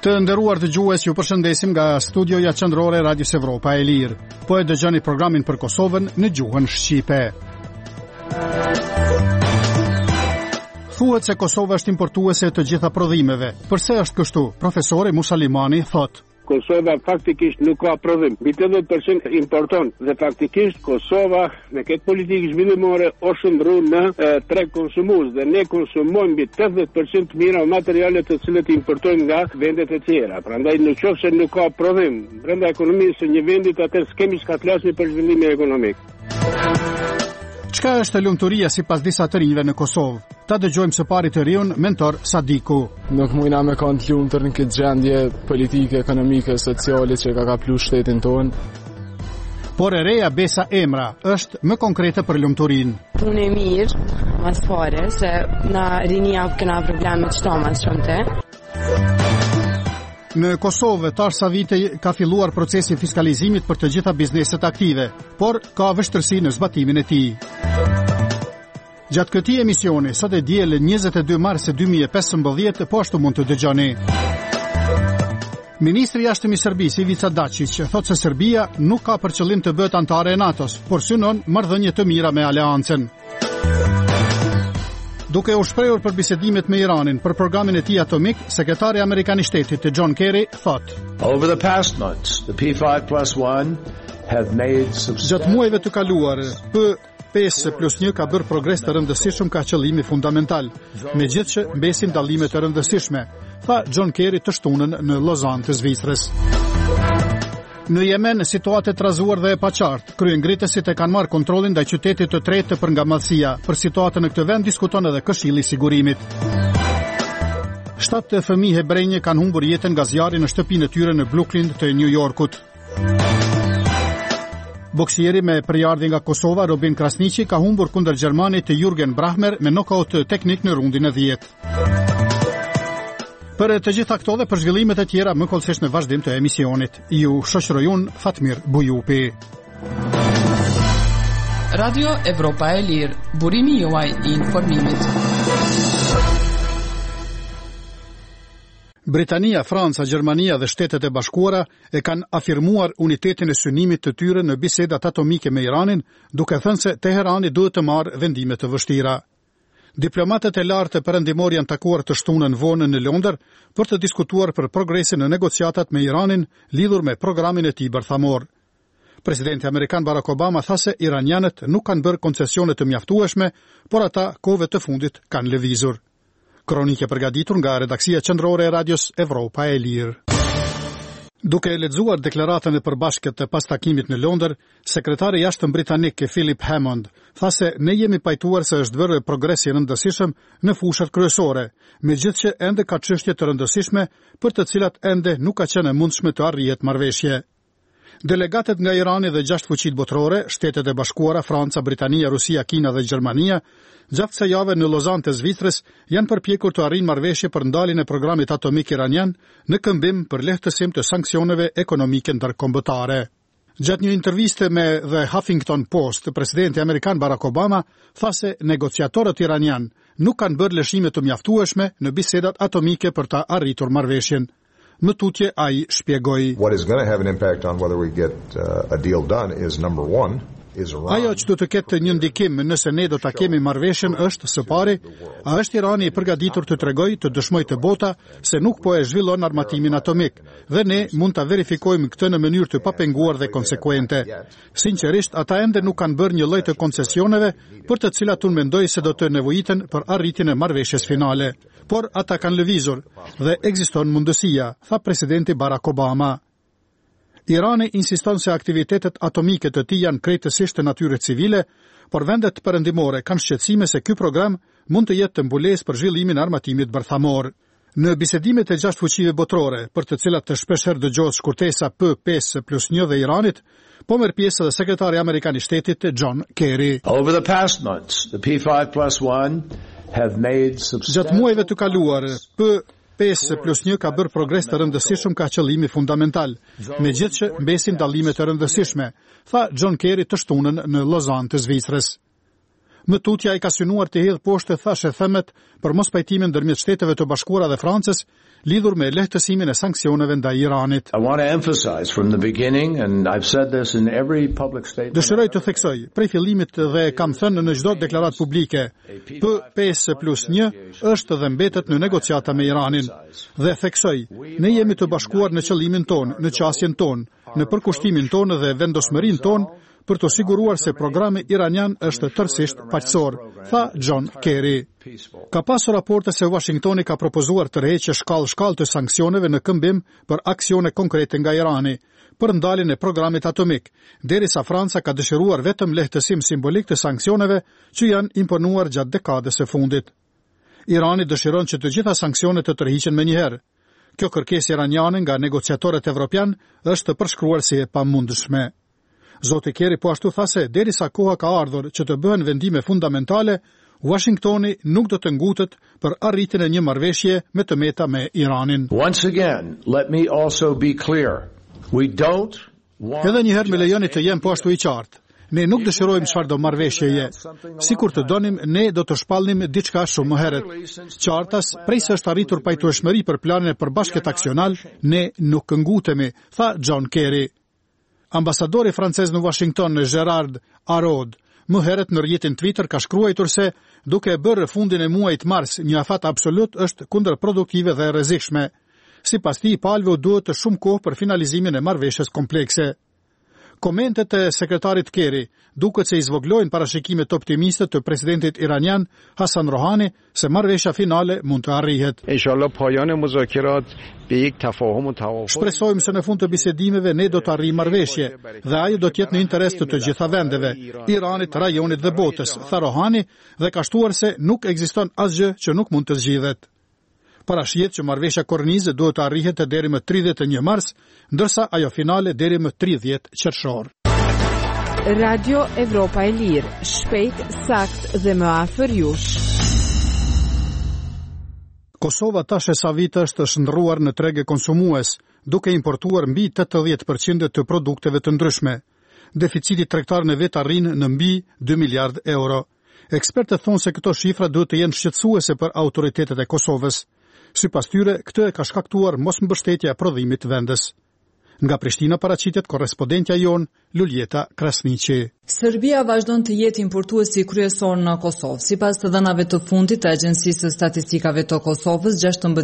Të nderuar dëgjues, ju përshëndesim nga studioja qendrore e Radios Evropa e Lirë. Po e dëgjoni programin për Kosovën në gjuhën shqipe. Thuhet se Kosova është importuese të gjitha prodhimeve. Përse është kështu? Profesori Musalimani thotë: Kosova faktikisht nuk ka prodhim. Mbi 80% importon dhe faktikisht Kosova me këtë politikë zhvillimore o shndru në treg konsumus dhe ne konsumojmë mbi 80% mira materiale të cilët importojmë nga vendet e tjera. Prandaj në qoftë se nuk ka prodhim brenda ekonomisë së një vendi, atëherë s'kemi çka flasni për zhvillimin ekonomik. Çka është lumturia sipas disa të rinjve në Kosovë? Ta dëgjojmë së pari të riun mentor Sadiku. Nuk mujna me kanë të lumtur në këtë gjendje politike, ekonomike, sociale që ka kaplu shtetin tonë. Por e reja Besa Emra është më konkrete për lumturinë. Punë e mirë, mas fare, se na rinia kena probleme që ta mas qënte. Në Kosovë, tash sa vite ka filluar procesi fiskalizimit për të gjitha bizneset aktive, por ka vështirësi në zbatimin e tij. Gjatë këtij emisioni, sot e diel 22 mars 2015, po ashtu mund të dëgjoni. Ministri i jashtëm i Serbisë, Ivica Dačić, thotë se Serbia nuk ka për qëllim të bëhet antare e NATO-s, por synon marrëdhënie të mira me aleancën. Duke u shprehur për bisedimet me Iranin për programin e tij atomik, sekretari amerikan i shtetit John Kerry thotë: Over the past months, the P5+1 have made Gjatë muajve të kaluar, P5+1 ka bërë progres të rëndësishëm ka qëllimi fundamental, megjithëse që mbesin dallime të rëndësishme, tha John Kerry të shtunën në Lozan të Zvicrës. Në Yemen, situatë e trazuar dhe e paqartë. Kryengritësit e kanë marrë kontrollin ndaj qytetit të tretë për ngamallësia. Për situatën në këtë vend diskuton edhe Këshilli i Sigurimit. 7 fëmijë hebrejë kanë humbur jetën nga zjarri në shtëpinë e tyre në Brooklyn të New Yorkut. Boksieri me përjardhje nga Kosova, Robin Krasniqi, ka humbur kundër gjermanit Jürgen Brahmer me nokaut teknik në rundin e 10. Për të gjitha këto dhe për zhvillimet e tjera më kollësisht në vazhdim të emisionit. Ju shoqëroj unë Fatmir Bujupi. Radio Evropa e Lirë, burimi juaj i informimit. Britania, Franca, Gjermania dhe Shtetet e Bashkuara e kanë afirmuar unitetin e synimit të tyre në bisedat atomike me Iranin, duke thënë se Teherani duhet të marrë vendime të vështira. Diplomatët e lartë perëndimor janë takuar të shtunën vonë në Londër për të diskutuar për progresin në negociatat me Iranin lidhur me programin e tij bërthamor. Presidenti amerikan Barack Obama tha se iranianët nuk kanë bërë koncesione të mjaftueshme, por ata kohëve të fundit kanë lëvizur. Kronike përgatitur nga redaksia qendrore e Radios Evropa e Lirë. Duke lexuar deklaratën e përbashkët të pas takimit në Londër, sekretari i jashtëm britanik Philip Hammond tha se ne jemi pajtuar se është bërë progres i rëndësishëm në fushat kryesore, megjithëse ende ka çështje të rëndësishme për të cilat ende nuk ka qenë e mundshme të arrihet marrëveshje. Delegatët nga Irani dhe 6 fuqitë botërore, Shtetet e Bashkuara, Franca, Britania, Rusia, Kina dhe Gjermania, gjatë kësaj jave në Lozan të Zvicrës janë përpjekur të arrijnë marrëveshje për ndaljen e programit atomik iranian në këmbim për lehtësim të sanksioneve ekonomike ndërkombëtare. Gjatë një interviste me The Huffington Post, presidenti amerikan Barack Obama tha se negociatorët iranian nuk kanë bërë lëshime të mjaftueshme në bisedat atomike për ta arritur marrëveshjen. Në tutje ai shpjegoi: What is going to have an impact on whether we get a deal done is number 1. Ajo që do të ketë një ndikim nëse ne do ta kemi marrëveshjen është së pari, a është Irani i përgatitur të tregojë të dëshmojë të bota se nuk po e zhvillon armatimin atomik dhe ne mund ta verifikojmë këtë në mënyrë të papenguar dhe konsekuente. Sinqerisht, ata ende nuk kanë bërë një lloj të koncesioneve për të cilat unë mendoj se do të nevojiten për arritjen e marrëveshjes finale, por ata kanë lëvizur dhe ekziston mundësia, tha presidenti Barack Obama. Irani insiston se aktivitetet atomike të tij janë krejtësisht të natyrës civile, por vendet perëndimore kanë shqetësime se ky program mund të jetë të mbulesë për zhvillimin e armatimit bërthamor. Në bisedimet e 6 fuqive botërore, për të cilat të shpeshherë dëgohet shkurtesa P5+1 dhe Iranit, po merr pjesë edhe sekretari amerikan i shtetit John Kerry. Over the past months, the P5+1 have made Gjatë muajve të kaluar, P5+1 ka bërë progres të rëndësishëm ka qëllimi fundamental, megjithëse mbesin dallime të rëndësishme, tha John Kerry të shtunën në Lozan të Zvicrës. Më tutja I ka synuar të hedhë poshtë thashë themet për mos pajtimin ndërmjet Shteteve të Bashkuara dhe Francës lidhur me lehtësimin e sanksioneve ndaj Iranit. I want to emphasize from the beginning, and I've said this in every public statement. Dëshiroj të theksoj, prej fillimit dhe kam thënë në çdo deklaratë publike, P5+1 është dhe mbetet në negociata me Iranin. Dhe theksoj, ne jemi të bashkuar në qëllimin ton, në qasjen ton, në përkushtimin ton dhe vendosmërinë ton për të siguruar se programi iranian është tërësisht paqësor, tha John Kerry. Ka pasur raporte se Washingtoni ka propozuar tërheqje shkallë të sanksioneve në këmbim për aksione konkrete nga Irani, për ndaljen e programit atomik, derisa Franca ka dëshiruar vetëm lehtësim simbolik të sanksioneve që janë imponuar gjatë dekadës së fundit. Irani dëshiron që të gjitha sanksionet të tërhiqen menjëherë. Kjo kërkesë iraniane nga negociatorët evropian është përshkruar si e pamundshme. Zoti Kerry po ashtu tha se derisa koha ka ardhur që të bëhen vendime fundamentale, Washingtoni nuk do të ngutet për arritjen e një marrëveshje me të meta me Iranin. Once again, let me also be clear. We don't want. Edhe një herë më lejoni të jem po ashtu I qartë. Ne nuk dëshirojmë çfarë do marrëveshjeje. Sikur të donim, ne do të shpallnim diçka shumë më herët. Qartas, prej se është arritur pajtueshmëri për planin e përbashkët aksional, ne nuk ngutemi, tha John Kerry. Ambasadori francez në Washington, Gerard Araud, më herët në rrjetin Twitter ka shkruar se duke bërë fundin e muajit mars një afat absolut është kundërproduktive dhe rrezikshme. Sipas tij, palëve duhet të shumë kohë për finalizimin e marrëveshjes komplekse. Komentet e sekretarit Kerry duket se izvoglojnë parashikimet optimiste të presidentit iranian Hassan Rouhani se marrëveshja finale mund të arrihet. Inshallah payan muzakerat be ek tafahum u tawafuk. Shpresojmë se në fund të bisedimeve ne do të arrijmë marrëveshje dhe ajo do të jetë në interes të gjitha vendeve, Iranit, rajonit dhe botës, tha Rouhani dhe ka shtuar se nuk ekziston asgjë që nuk mund të zgjidhet. Parashihet që marrëveshja kornize duhet të arrihet deri më 31 mars, ndërsa ajo finale deri më 30 qershor. Radio Evropa e Lirë, shpejt, sakt dhe më afër jush. Kosova tash e sa vite është shndërruar në trege konsumues, duke importuar mbi 80% të produkteve të ndryshme. Deficiti tregtar në vet arrin në mbi 2 miliard euro. Ekspertët thonë se këto shifra duhet të jenë shqetësuese për autoritetet e Kosovës. Sipas tyre, këtë e ka shkaktuar mosmbështetja e prodhimit vendes. Nga Prishtina paraqitet korrespondentja jon Luljeta Krasniqi. Serbia vazhdon të jetë importuesi kryesor në Kosovë. Sipas të dhënave të fundit të Agjencisë së Statistikave të Kosovës,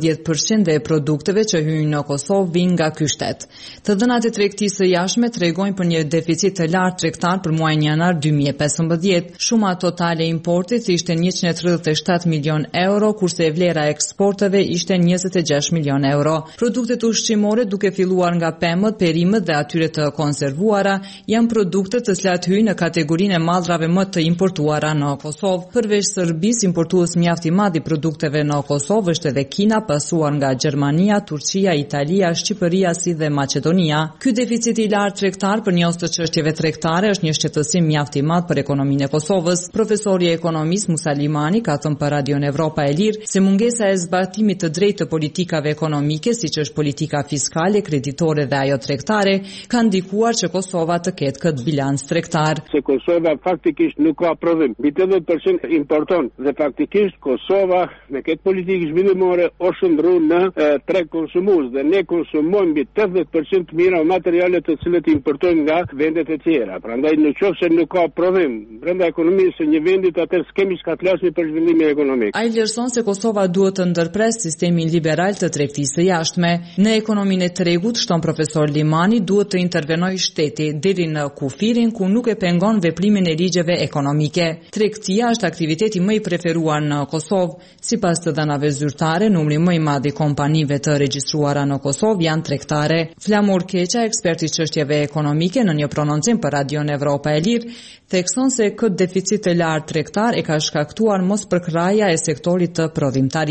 16% e produkteve që hyjnë në Kosovë vijnë nga ky shtet. Të dhënat e tregtisë së jashtme tregojnë për një deficit të lartë tregtar për muajin janar 2015. Shuma totale e importit ishte 137 milion euro, kurse vlera e eksporteve ishte 26 milion euro. Produktet ushqimore, duke filluar nga pemët, perimet dhe atyre të konservuara, janë produkte të cilat hyjnë në kategorinë e mallrave më të importuara në Kosovë. Përveç Serbisë, importues mjaft I madh I produkteve në Kosovë është edhe Kina, pasuar nga Gjermania, Turqia, Italia, Shqipëria si dhe Maqedonia. Ky deficit I lartë tregtar për njohës të çështjeve tregtare është një shqetësim mjaft I madh për ekonominë e Kosovës. Profesori ekonomist Musa Limani ka thënë për Radio Evropa e Lirë se mungesa e zbatimit të drejtë të politikave ekonomike, siç është politika fiskale, kreditore dhe ajo tregtare, ka ndikuar që Kosova të ketë këtë bilans tregtar. Se Kosova faktikisht nuk ka prodhim. Mbi 80% importon dhe faktikisht Kosova me këtë politikë zhvillimore o shndru në treg konsumues dhe ne konsumojmë mbi 80% mira materiale të cilët importojmë nga vendet e tjera. Prandaj nëse nuk ka prodhim brenda ekonomisë së një vendi, atë skemi çka flasim për zhvillimin ekonomik. Ai vlerëson se Kosova duhet të ndërpres sistemin liberal të tregtisë së jashtme. Në ekonominë e tregut, shton profesor Limani, duhet të intervenojë shteti deri në kufirin ku nuk e pengon veprimin e ligjeve ekonomike. Tregtia është aktiviteti më I preferuar në Kosovë. Sipas të dhënave zyrtare, numri më I madh I kompanive të regjistruara në Kosovë janë tregtare. Flamur Keqa, ekspert I çështjeve ekonomike, në një prononcim për Radio Evropa e Lirë, thekson se këtë deficit të lartë tregtar e ka shkaktuar mospërkraja e sektorit të prodhimtarisë.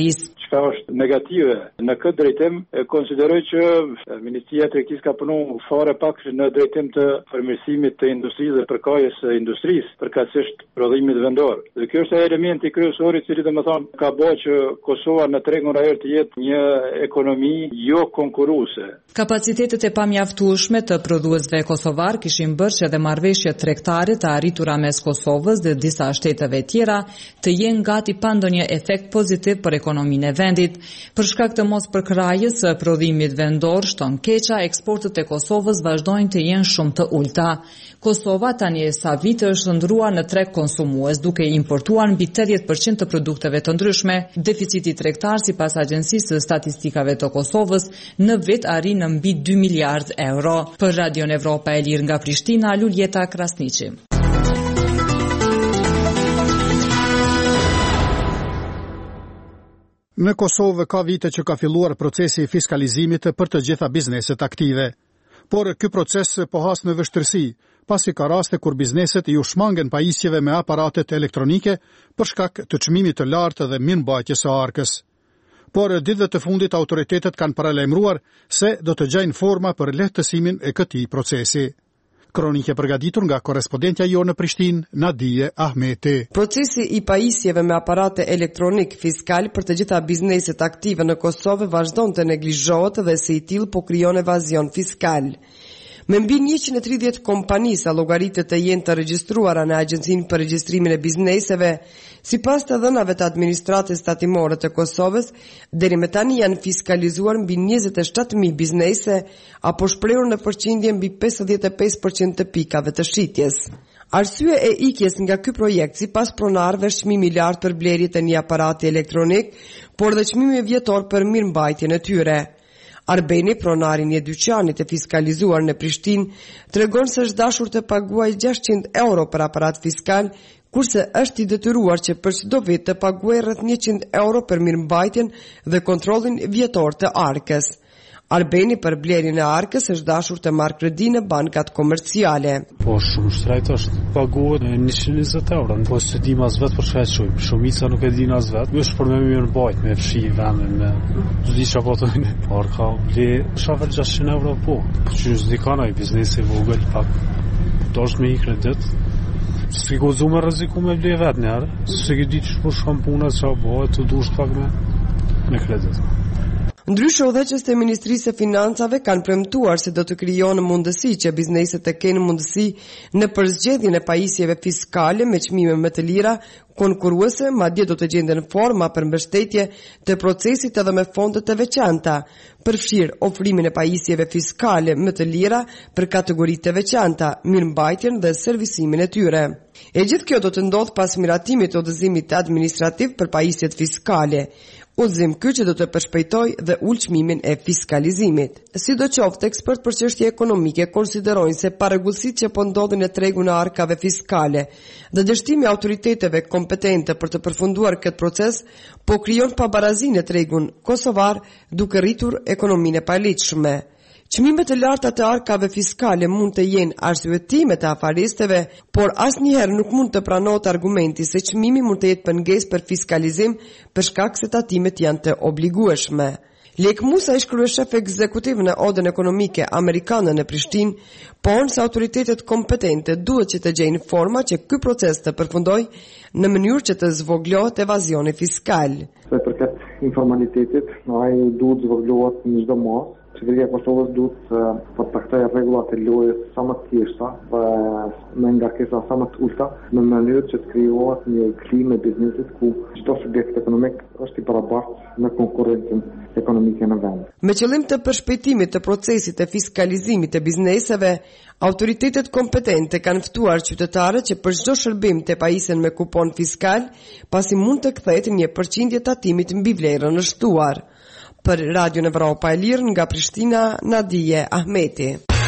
çka është negative në këtë drejtim, konsideroj që Ministria e Tregtisë ka punuar fare pak në drejtim të përmirësimit të industrisë dhe përkajës së industrisë, përkatësisht prodhimit vendor. Dhe kjo është elementi kryesor I cili domethënë ka bërë që Kosova në tregun rajer të jetë një ekonomi jo konkurruese. Kapacitetet e pamjaftueshme të prodhuesve kosovar kishin bërë që edhe marrëveshjet tregtare të arritura mes Kosovës dhe disa shteteve tjera të jenë gati pa ndonjë efekt pozitiv për ekonominë e vendit. Për shkak të mos përkrajjes së prodhimit vendor shton keqa, eksportet e Kosovës vazhdojnë të jenë shumë të ulta. Kosova tani sa vite është ndruar në treg konsumues duke importuar mbi 80% të produkteve të ndryshme. Deficiti tregtar sipas Agjencisë së Statistikave të Kosovës në vit arrin në mbi 2 miliard euro. Për Radion Evropa e Lirë nga Prishtina, Luljeta Krasniqi. Në Kosovë ka vite që ka filluar procesi I fiskalizimit për të gjitha bizneset aktive. Por ky proces po has në vështirësi, pasi ka raste kur bizneset I ushmangen pajisjeve me aparatet elektronike për shkak të çmimit të lartë dhe mirëmbajtjes së arkës. Por ditëve të fundit autoritetet kanë paralajmëruar se do të gjejnë forma për lehtësimin e këtij procesi. Kronike përgatitur nga korrespondentja jo në Prishtinë, Nadije Ahmeti. Procesi I pajisjeve me aparate elektronik fiskal për të gjitha bizneset aktive në Kosovë vazhdon të neglizhohet dhe se I tillë po krijon evazion fiskal. Me mbi 130 kompani sa llogaritë të jenë të regjistruara në Agjencinë për Regjistrimin e Bizneseve, sipas të dhënave të administratës tatimore të Kosovës, deri më tani janë fiskalizuar mbi 27.000 biznese, apo shprehur në përqindje mbi 55% të pikave të shitjes. Arsye e ikjes nga ky projekt sipas pronarëve çmimi I lartë për blerjet e një aparati elektronik, por dhe çmimi vjetor për mirëmbajtjen e tyre. Arbeni, pronari një dyqani të fiskalizuar në Prishtinë, tregon se është dashur të paguajë 600 euro për aparat fiskal, kurse është I detyruar që për çdo vit të paguajë rreth 100 euro për mirëmbajtjen dhe kontrollin vjetor të arkës. Arbeni për blerjen e arkës është dashur të marrë kredi në bankat komerciale. Po shumë shtrejt është, paguhet 120 euro, po se dim as vetë për shkak çojmë. Shumica nuk e din as vetë, është për me mirëmbajt, me fshi vendin, me çdi çapo thonë. Arka ble shafer 600 euro po. Që s'dikana I biznesi vogël pak. Dosh me I kredit. Si gozu me rreziku me ble vetë njerë, se ke ditë që po shkon puna çfarë bëhet, të dush pak me kredit. Ndryshe udhëheqës të Ministrisë së Financave kanë premtuar se do të krijonë mundësi që bizneset të kenë mundësi në përzgjedhjen e pajisjeve fiskale me çmime më të lira, konkurruese, madje do të gjenden forma për mbështetje të procesit edhe me fonde të veçanta, përfshirë ofrimin e pajisjeve fiskale më të lira për kategoritë të veçanta, mirëmbajtjen dhe servisimin e tyre. E gjithë kjo do të ndodhë pas miratimit të udhëzimit administrativ për pajisjet fiskale. Udhëzim ky që do të përshpejtoj dhe ulë çmimin e fiskalizimit. Sidoqoftë, ekspert për çështje ekonomike konsiderojnë se parregullsitë që po ndodhin në tregun e arkave fiskale dhe dështimi I autoriteteve kompetente për të përfunduar këtë proces po krijon pabarazi në tregun kosovar duke rritur ekonominë e paligjshme. Çmimet të larta të arkave fiskale mund të jenë arsyetime të afaristëve, por asnjëherë nuk mund të pranohet argumenti se çmimi mund të jetë pengesë për fiskalizim për shkak se tatimet janë të obligueshme. Lek Musa I kryeshef ekzekutiv në Odën Ekonomike Amerikane në Prishtinë, por se autoritetet kompetente duhet që të gjejnë forma që ky proces të përfundojë në mënyrë që të zvoglohet evazioni fiskal. Sa përket informalitetit, ai duhet zvoglohet në çdo mos. Qeveria e Kosovës duhet të taktojë rregullat e lojës sa më të thjeshta dhe me ngarkesa sa më të ulta në mënyrë që të krijohet një klimë e biznesit ku çdo subjekt ekonomik është I barabartë në konkurrencën ekonomike në vend. Me qëllim të përshpejtimit të procesit të fiskalizimit të bizneseve, autoritetet kompetente kanë ftuar qytetarët që për çdo shërbim të pajisen me kupon fiskal, pasi mund të kthehet një përqindje tatimit mbi vlerën e shtuar. Për Radion Evropa e Lirë nga Prishtina, Nadije Ahmeti.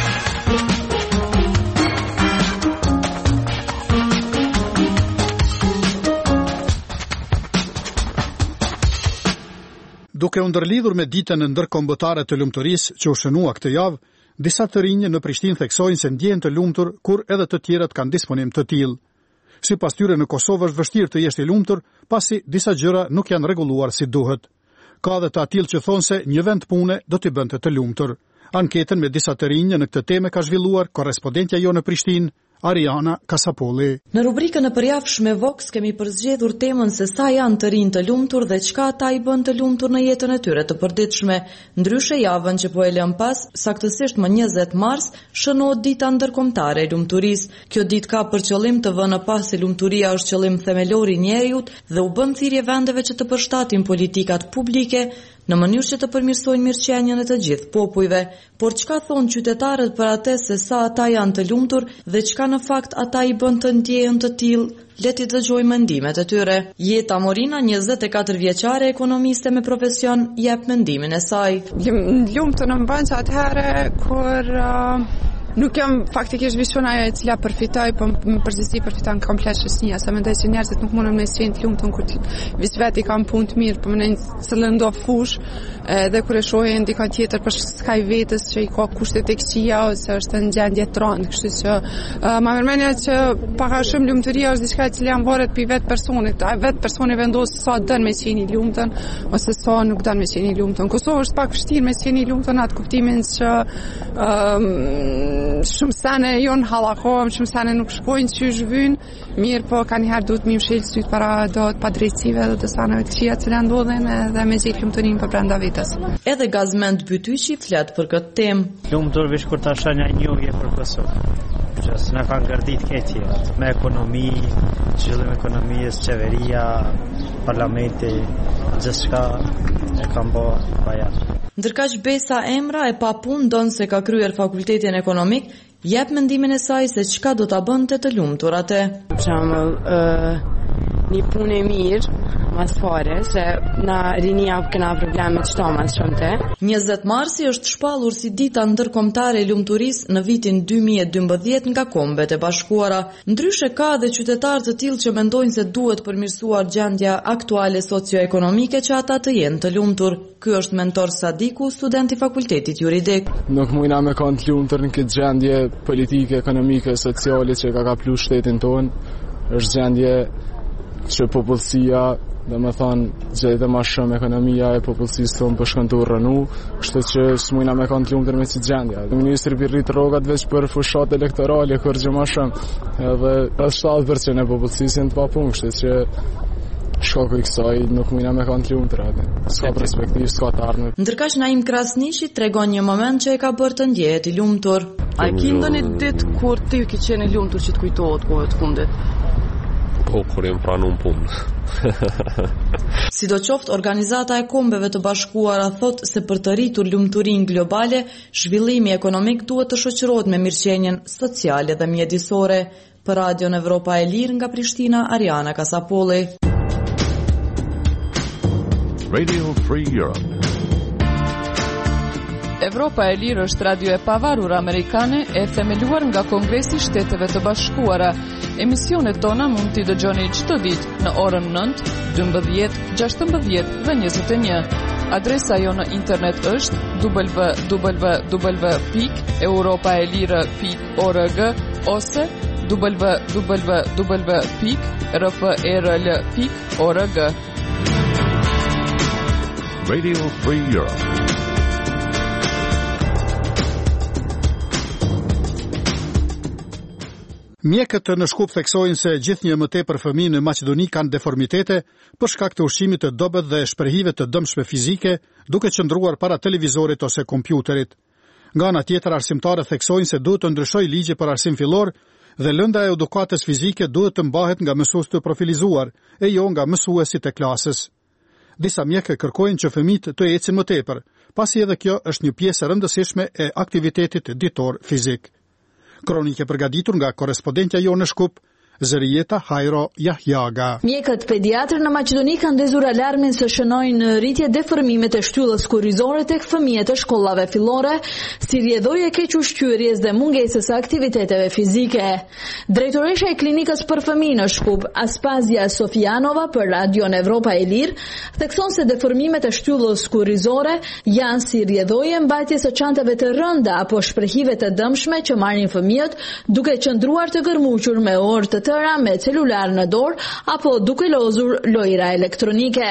Duke u ndërlidhur me ditën ndërkombëtare të lumturisë që u shënua këtë javë, disa të rinj në Prishtinë theksojnë se ndjehen të lumtur kur edhe të tjerët kanë disponim të tillë. Sipas tyre në Kosovë është vështirë të jesh I lumtur, pasi disa gjëra nuk janë rregulluar si duhet. Ka dhe të atill që thonë se një vend pune do t'i bënte të lumtur. Anketën me disa të rinj në këtë temë ka zhvilluar korrespondentja jo në Prishtinë, Ariana Kasapolli. Në rubrikën e përjavshme Vox kemi përzgjedhur temën se sa janë të rinj të lumtur dhe çka ata i bën të lumtur në jetën e tyre të përditshme. Ndryshe javën që po e lëm pas, saktësisht më 20 mars, shënohet dita ndërkombëtare e lumturisë. Kjo ditë ka për qëllim të vënë pas se lumturia është qëllim themelor i njeriut dhe u bën thirrje vendeve që të përshtatin politikat publike në mënyrë që të përmirësojnë mirëqenien e të gjithë popujve. Por çka thonë qytetarët për atë se sa ata janë të lumtur dhe çka në fakt ata i bën të ndjehen të tillë? Le t'i dëgjojmë mendimet e tyre. Jeta Morina, 24 vjeçare, ekonomiste me profesion, jep mendimin e saj. Lumtur në bën atëherë kur nuk jam faktikisht vishon ajo e cila përfitoj, po më përgjithësi përfiton komplet shoqënia, sa mendoj që njerëzit nuk mundën me qenë të lumtur kur veç vetë kanë punë të mirë, po më se lëndo fush, edhe kur e shohin dikon tjetër për skaj vetës që i ka kushtet e këqija ose është në gjendje të rëndë, kështu që më përmendja që pak a shumë lumturia është diçka e cila varet pi vetë personit, ai vetë personi vendos sa don me qenë i lumtur ose sa nuk don me qenë i lumtur. Kosova është pak vështirë me qenë i lumtur në atë kuptimin që shumë sene jonë halakohem, shumë sene nuk shkojnë që zhvynë, mirë po ka njëherë duhet mi mshilë sytë para do të padrejtësive dhe të sanëve të qia cilë ndodhen dhe me gjithë lumëturin për brenda vitës. Edhe Gazmend Bytyqi flet për këtë temë. Lumëtur vish kur ta shënja njohje për Kosovë, që së në kanë gërdit këtje, me ekonomi, zhvillim ekonomisë, qeveria, parlamenti, gjithë shka e kam bo bajatë. Ndërkaq Besa Emra e pa punë donë se ka kryer fakultetin ekonomik, jep mendimin e saj se çka do ta bënte të lumtur atë. Për shembull, një punë e mirë, mas fare, se na rinia kena probleme të shtomas shumëte. 20 marsi është shpallur si dita ndërkombëtare e lumturisë në vitin 2012 nga Kombet e Bashkuara. Ndryshe ka dhe qytetarë të tillë që mendojnë se duhet përmirësuar gjendja aktuale socioekonomike që ata të jenë të lumtur. Ky është Mentor Sadiku, student i fakultetit juridik. Nuk mujna me kanë të lumtur në këtë gjendje politike, ekonomike, sociale që ka kaplu shtetin tonë. Është gjendje që popullsia, dhe me thonë, gjithë ma shumë ekonomia e popullsisë tonë për shkën të urrënu, kështu që s'mujna me kanë të lumtur me që gjendja. Ministri për rritë rogat veç për fushat elektorale, kur gjë ma shumë, edhe 7% e popullsisë jenë të papunë, kështu që shkoku i kësaj nuk mujna me kanë të lumtur atë. S'ka perspektivë, s'ka të ardhme. Ndërkaq Naim Krasnishi tregon një moment që e ka bërë të ndjehet i lumtur. A ki ndonjë ditë kur ti ke qenë i lumtur që të kujtohet kohët fundit? Po, kur jem pranuar punë. Sidoqoftë, organizata e Kombeve të Bashkuara thot se për të rritur lumturinë globale, zhvillimi ekonomik duhet të shoqërohet me mirëqenien sociale dhe mjedisore. Për Radion Evropa e Lirë nga Prishtina, Ariana Kasapolli. Radio Free Europe. Evropa e Lirë është radio e pavarur amerikane e themeluar nga Kongresi i Shteteve të Bashkuara. Emisionet tona mund t'i dëgjoni çdo ditë në orën 9, 12, 16 dhe 21. Adresa jo në internet është www.europaelire.org ose www.rfrl.org. Radio Free Europe. Mjekët në Shkup theksojnë se gjithnjë më tepër fëmijë në Maqedoni kanë deformitete për shkak të ushqimit të dobët dhe shprehive të dëmshme fizike, duke qëndruar para televizorit ose kompjuterit. Nga ana tjetër, arsimtarët theksojnë se duhet të ndryshojë ligji për arsim fillor dhe lënda e edukatës fizike duhet të mbahet nga mësues të profilizuar e jo nga mësuesit e klasës. Disa mjekë kërkojnë që fëmijët të ecin më tepër, pasi edhe kjo është një pjesë e rëndësishme e aktivitetit ditor fizik. Kronike përgatitur nga korrespondentja jo në Shkup, Zërijeta Hajro Jahjaga. Mjekët pediatrë në Maqedoni kanë ndezur alarmin se shënojnë rritje deformimet e shtyllës kurrizore tek fëmijët e shkollave fillore, si rrjedhoje keq ushqyerjes dhe mungesës së aktiviteteve fizike. Drejtoresha e klinikës për fëmijë në Shkup, Aspazia Sofianova, për Radion Evropa e Lirë, thekson se deformimet e shtyllës kurrizore janë si rrjedhoje mbajtjes së çantave të rënda apo shprehive të dëmshme që marrin fëmijët duke qëndruar të gërmuqur me orë të tëra me celular në dorë apo duke lozur lojra elektronike.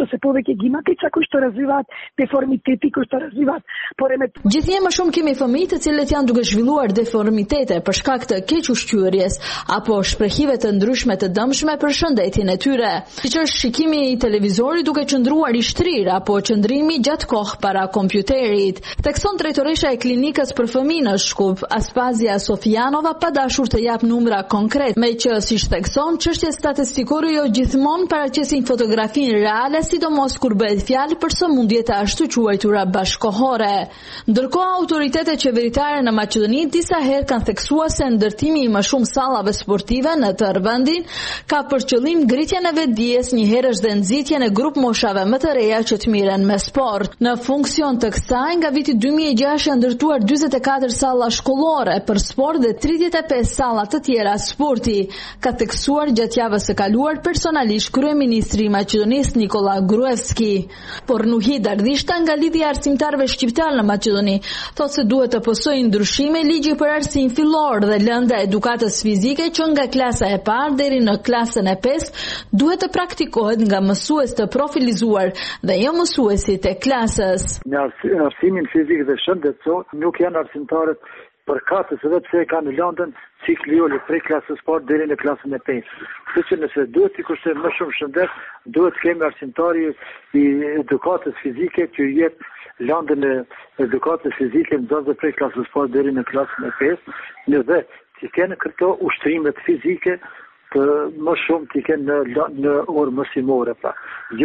Gjithnjë më shumë kemi fëmijë të cilët janë duke zhvilluar deformitete për shkak të keq-ushqyerjes apo shprehive të ndryshme të dëmshme për shëndetjen e tyre, siç është shikimi i televizorit duke qëndruar i shtrirë apo qëndrimi gjatë kohë para kompjuterit. Thekson drejtoresha e klinikës për fëmijë në Shkup, Aspazia Sofianova, pa dashur të jap numra konkret, me që siç thekson, çështjet statistikore jo gjithmonë paraqesin fotografinë reale, sidomos kur bëhet fjalë për sëmundje të ashtu quajtura bashkohore. Ndërkohë, autoritetet qeveritare në Maqedoni disa herë kanë theksuar se ndërtimi i më shumë sallave sportive në tërë vendin ka për qëllim ngritjen e vetdijes, njëherësh dhe nxitjen e grup moshave më të reja që të miren me sport. Në funksion të kësaj, nga viti 2006 janë ndërtuar 44 salla shkollore për sport dhe 35 salla të tjera sporti, ka theksuar gjatë javës së kaluar personalisht kryeministri i Maqedonisë Nikola Gruevski. Por Nuhid Ardishta nga Lidhja e Arsimtarëve Shqiptar në Maqedoni thotë se duhet të pësojë ndryshime ligji për arsim fillor dhe lënda e edukatës fizike që nga klasa e parë deri në klasën e 5 duhet të praktikohet nga mësues të profilizuar dhe jo mësuesit e klasës. Në arsimin fizik dhe shëndetësor nuk janë arsimtarët përkatës edhe pse kanë lëndën cikliole prej klasës parë deri në klasën e 5. Kështu që nëse duhet të kushtojmë më shumë shëndet, duhet të kemi arsimtari i edukatës fizike që jep lëndën e edukatës fizike nxënësve prej klasës parë deri në klasën e 5, dhe të kenë këto ushtrimet fizike të më shumë të kenë në orë mësimore, pra.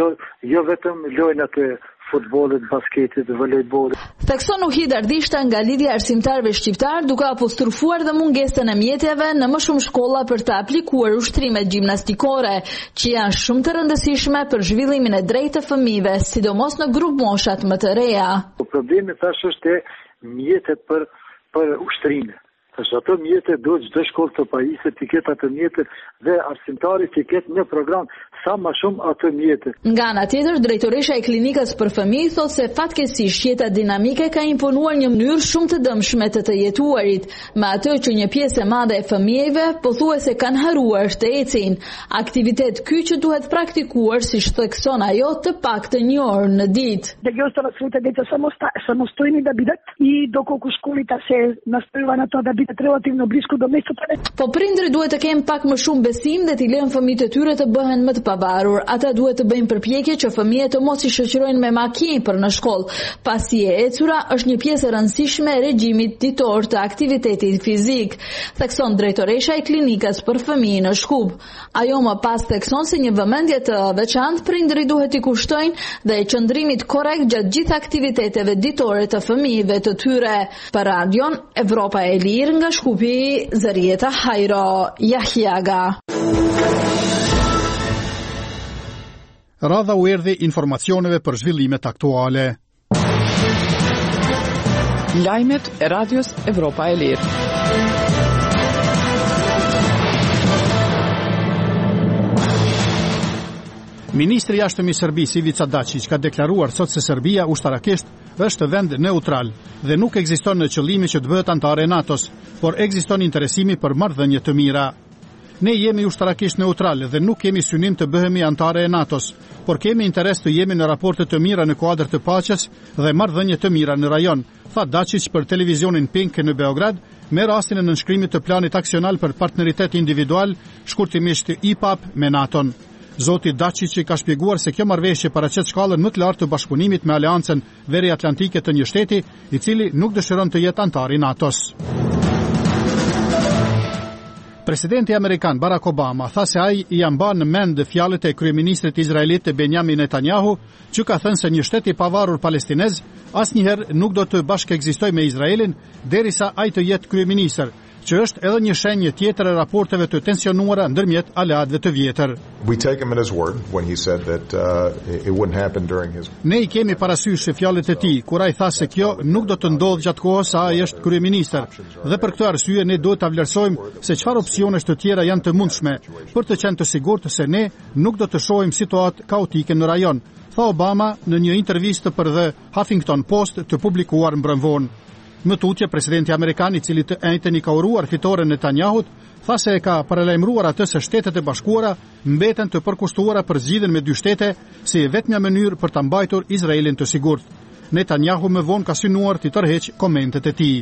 Jo vetëm lojnat e futbollit, basketit, volejbollit. Thekson Nuhid Ardishta nga Lidhja e Arsimtarëve Shqiptar, duke apostrofuar dhe mungesën e mjeteve në më shumë shkolla për të aplikuar ushtrimet gjimnastikore, që janë shumë të rëndësishme për zhvillimin e drejtë të fëmijëve, sidomos në grup moshat më të reja. Problemi tash është mjetet për ushtrime. Ato mjetet duhet çdo shkollë të pajisë të ketë ato mjetet dhe arsimtari të ketë një program sa më shumë ato mjetet. Nga ana tjetër, drejtoresha e klinikës për fëmijë thotë se fatkeqësisht jeta dinamike ka imponuar një mënyrë shumë të dëmshme të jetuarit, me atë që një pjesë e madhe e fëmijëve pothuajse kanë haruar të ecin. Aktivitet ky që duhet praktikuar, siç thekson ajo, të paktën një orë në ditë. Дегостана своите деца самостојни да бидат и доколку школите се настојува на тоа да бидат relativно близко до местото. Po prindërit duhet të kenë pak më shumë besim dhe t'i lënë fëmijët e tyre të bëhen më të pavarur. Ata duhet të bëjnë përpjekje që fëmijët të mos i shoqërojnë me makinë për në shkollë, pasi e ecura është një pjesë e rëndësishme e regjimit ditor të aktivitetit fizik, thekson drejtoresha e klinikës për fëmijë në Shkup. Ajo më pas thekson se një vëmendje të veçantë prindërit duhet i kushtojnë dhe qëndrimit korrekt gjatë gjithë aktiviteteve ditore të fëmijëve të tyre. Për Radion Evropa e Lirë nga Shkupi, Zërieta Hajro Jahjaga. Radha u erdhi informacioneve për zhvillimet aktuale. Lajmet e Radios Evropa e Lirë. Ministri i jashtëm i Serbisë Ivica Dačić ka deklaruar sot se Serbia ushtarakisht është vend neutral dhe nuk ekziston në qëllimi që të bëhet antare e NATO-s, por ekziston interesimi për marrëdhënie të mira. Ne jemi ushtarakisht neutral dhe nuk kemi synim të bëhemi antare e NATO-s, por kemi interes të jemi në raporte të mira në kuadër të paqes dhe marrëdhënie të mira në rajon, tha Dačić për televizionin Pink në Beograd me rastin e nënshkrimit të planit aksional për partneritet individual, shkurtimisht IPAP me NATO-n. Zoti Dačić ka shpjeguar se kjo marrëveshje paraqet shkallën më të lartë të bashkëpunimit me Aleancën Veriatlantike të një shteti, i cili nuk dëshiron të jetë antar i NATO-s. Presidenti amerikan Barack Obama tha se ai i mban në mend fjalët e kryeministrit izraelit Benjamin Netanyahu, që ka thënë se një shtet i pavarur palestinez asnjëherë nuk do të bashkëekzistojë me Izraelin derisa ai të jetë kryeministër, që është edhe një shenjë tjetër e raporteve të tensionuara ndërmjet aleatëve të vjetër. Ne i kemi parasysh fjalët e tij kur ai tha se kjo nuk do të ndodhë gjatë kohës sa ai është kryeministër, dhe për këtë arsye ne duhet ta vlerësojmë se çfarë opsionesh të tjera janë të mundshme për të qenë të sigurt se ne nuk do të shohim situatë kaotike në rajon, tha Obama në një intervistë për The Huffington Post të publikuar mbrëmvonë. Presidenti i Serbisë Ivica Dačić ka deklaruar sot se Serbia ushtarakish është vend neutral dhe nuk ekziston në qëllimi që të bëhet antare e NATO-s, por ekziston interesi për marrëdhënie të mira në rajon, tha Obama në një intervistë për The Huffington Post të publikuar mbrëmvonë. Më tutje, presidenti amerikan, I cili të njëjtën I ka uruar fitoren Netanyahut, tha se e ka paralajmëruar atë se Shtetet e Bashkuara mbeten të përkushtuara për zgjidhjen me 2 shtete si vetmja mënyrë për ta mbajtur Izraelin të sigurt. Netanyahu më vonë ka synuar të tërheq komentet e tij.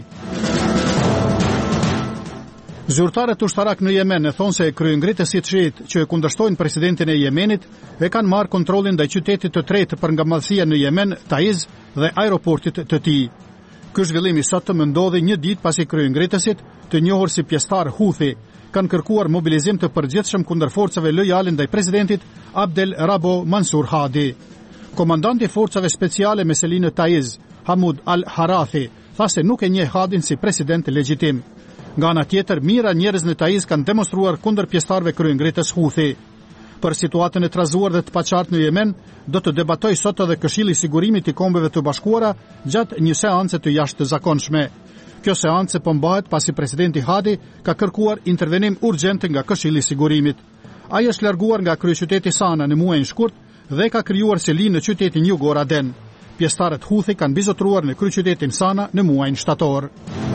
Zyrtarët ushtarak në Yemen e thonë se kryengritësit shiit që e kundërshtojnë presidentin e Yemenit e kanë marrë kontrollin ndaj qytetit të tretë për nga madhësia në Yemen, Taiz dhe aeroportit të tij. Ky zhvillim I sotëm më ndodhi një ditë pasi kryengritësit, të njohur si pjesëtar Houthi, kanë kërkuar mobilizim të përgjithshëm kundër forcave lojale ndaj presidentit Abdel Rabo Mansur Hadi. Komandanti I forcave speciale me selinë Taiz, Hamud Al-Harathi, tha se nuk e njeh Hadin si president legjitim. Nga ana tjetër, mijëra njerëz në Taiz kanë demonstruar kundër pjesëtarëve kryengritës Houthi. Për situatën e trazuar dhe të paqartë në Yemen, do të debatoj sot edhe Këshilli I Sigurimit I Kombeve të Bashkuara gjatë një seance të jashtëzakonshme. Kjo seancë po mbahet pasi presidenti Hadi ka kërkuar intervenim urgjent nga Këshilli I Sigurimit. Ai është larguar nga kryeqyteti Sana në muajin shkurt dhe ka krijuar seli në qytetin jugor Aden. Pjesëtarët Houthi kanë bizotruar në kryeqytetin Sana në muajin shtator.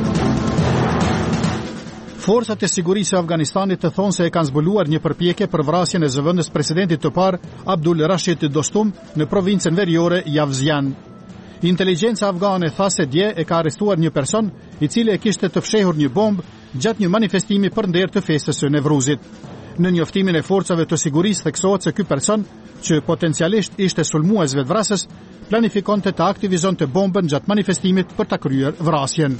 Forcat e sigurisë e Afganistanit të thonë se e kanë zbuluar një përpjekje për vrasjen e zëvendës presidentit të parë Abdul Rashid Dostum në provincën veriore Javzian. Inteligjenca afgane tha se dje e ka arrestuar një person I cili e kishte të fshehur një bombë gjatë një manifestimi për nder të festës së Nevruzit. Në njoftimin e forcave të sigurisë theksohet se ky person, që potencialisht ishte sulmues vetvrasës, planifikonte të aktivizonte bombën gjatë manifestimit për ta kryer vrasjen.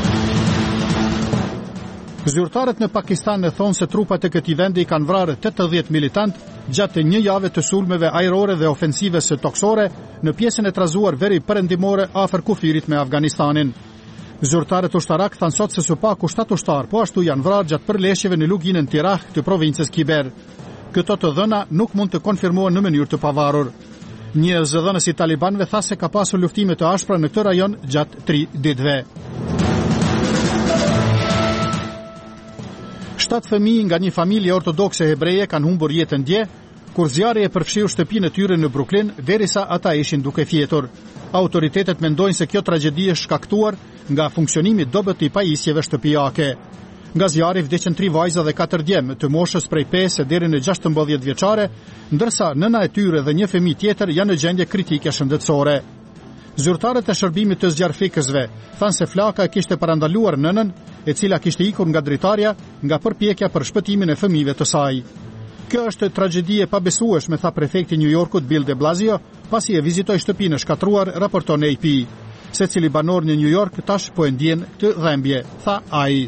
Zyrtarët në Pakistan e thonë se trupat e këtij vendi kanë vrarë 80 militant gjatë një jave të sulmeve ajrore dhe ofensive së toksore në pjesën e trazuar veri perëndimore afër kufirit me Afganistanin. Zyrtarët ushtarak thanë sot se së paku 7 ushtar po ashtu janë vrarë gjatë përleshjeve në luginën Tirah të provincës Kiber. Këto të dhëna nuk mund të konfirmohen në mënyrë të pavarur. Një zëdhënës I talibanëve tha se ka pasur luftime të ashpra në këtë rajon gjatë 3 ditëve. 7 fëmijë nga një familje ortodokse hebreje kanë humbur jetën dje, kur zjarri e përfshiu shtëpinë e tyre në Brooklyn, derisa ata ishin duke fjetur. Autoritetet mendojnë se kjo tragjedi është shkaktuar nga funksionimi dobët I pajisjeve shtëpiake. Nga zjarri vdiqën 3 vajza dhe 4 djemë të moshës prej 5 deri në 16 vjeçare, ndërsa nëna e tyre dhe një fëmijë tjetër janë në gjendje kritike shëndetësore. Zyrtarët e shërbimit të zjarfikësve thanë se flaka e kishte parandaluar nënën, e cila kishte ikur nga dritarja nga përpjekja për shpëtimin e fëmijëve të saj. Kjo është tragjedi e pabesueshme, tha prefekti New Yorkut Bill de Blasio, pasi e vizitoi shtëpinë e shkatruar, raporton AP. Secili banor në New York tash po e ndjen këtë dhembje, tha ai.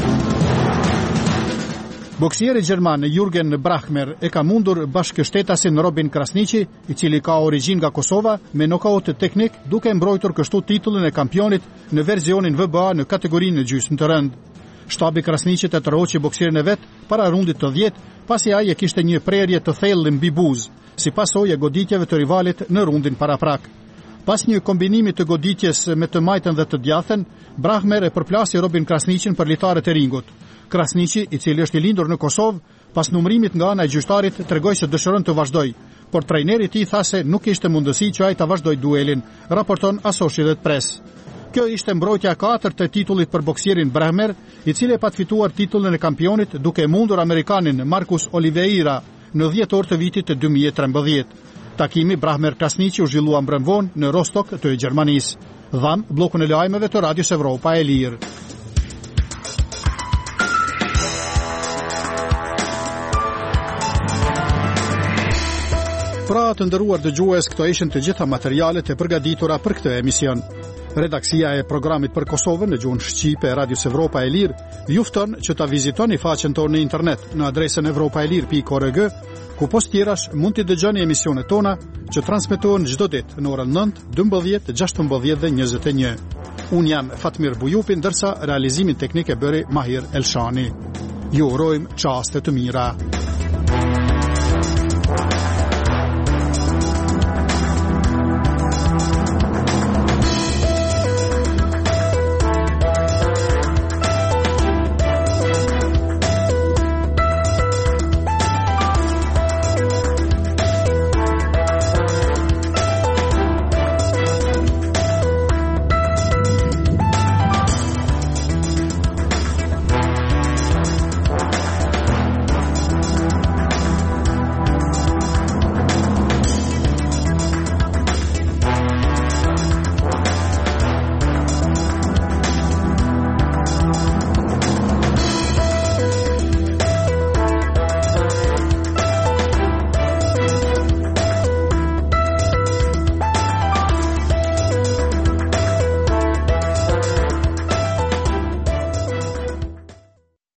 Boksieri gjerman Jürgen Brahmer e ka mundur bashkështetasin Robin Krasniqi, I cili ka origjinë nga Kosova, me nokaut teknik, duke mbrojtur kështu titullin e kampionit në versionin VBA në kategorinë e gjysmë të rënd. Shtabi Krasniqit e tërhoqi boksierin e vet para rundit të 10, pasi ai e kishte një prerje të thellë mbi buzë, si pasojë e goditjeve të rivalit në rundin paraprak. Pas një kombinimi të goditjes me të majtën dhe të djathen, Brahmer e përplasi Robin Krasniqin për litaret e ringut. Krasniqi, I cili është I lindur në Kosovë, pas numërimit nga ana e gjyqtarit tregoi se dëshiron të vazhdoj, por trajneri I tij tha se nuk kishte mundësi që ai ta vazhdoj duelin, raporton Associated Press. Kjo ishte mbrojtja e 4 të titullit për boksierin Brahmer, I cili e pat fituar titullin e kampionit duke mundur Amerikanin Marcus Oliveira në 10 orë të vitit të 2013. Takimi Brahmer-Krasniqi u zhvillua mbrëmvon në Rostock të Gjermanisë. Dham bllokun e lajmeve të Radios Evropa e Lirë. Pra të nderuar dëgjues, këto ishin të gjitha materialet e përgatitura për këtë emision. Redaksia e programit për Kosovën në gjuhën shqipe e Radios Evropa e Lirë ju fton që ta vizitoni faqen tonë në internet në adresën evropaelir.org, ku post tjerash mund të dëgjoni emisionet tona që transmetohen çdo ditë në orën 9, 12, 16 dhe 21. Unë jam Fatmir Bujupi, ndërsa realizimin teknik e bëri Mahir Elshani. Ju urojmë çaste të mira.